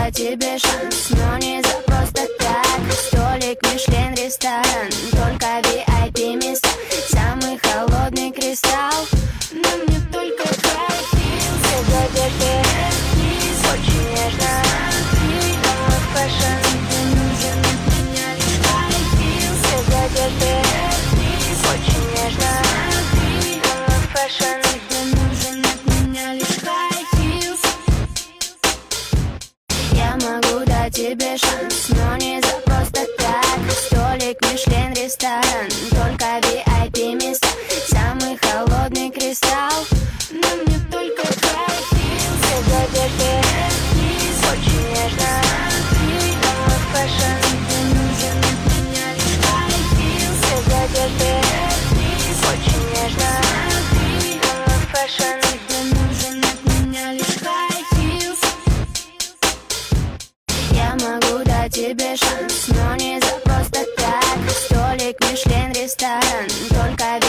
дать тебе шанс, но не за просто так. Столик, Мишлен, ресторан, только VIP места, самый холодный кристалл. Но мне только хай-хилс, без одежды, вниз, очень нежно. Мой фэшн, мне нужен от меня лишь хай-хилс, без одежды, вниз, очень нежно. Мой фэшн, мне нужен от меня лишь хай-хилс. Я могу дать тебе шанс, но не за просто так. Столик, Мишлен, ресторан, только VIP места, самый холодный кристалл. Но мне только хай-хилс, без одежды, вниз, очень нежно. Мой фэшн, мне нужен от меня лишь хай-хилс, без одежды, вниз, очень нежно. Мой фэшн, мне нужен от меня лишь хай-хилс. Я могу дать тебе шанс, но не за просто так. Столик, Мишлен, ресторан, только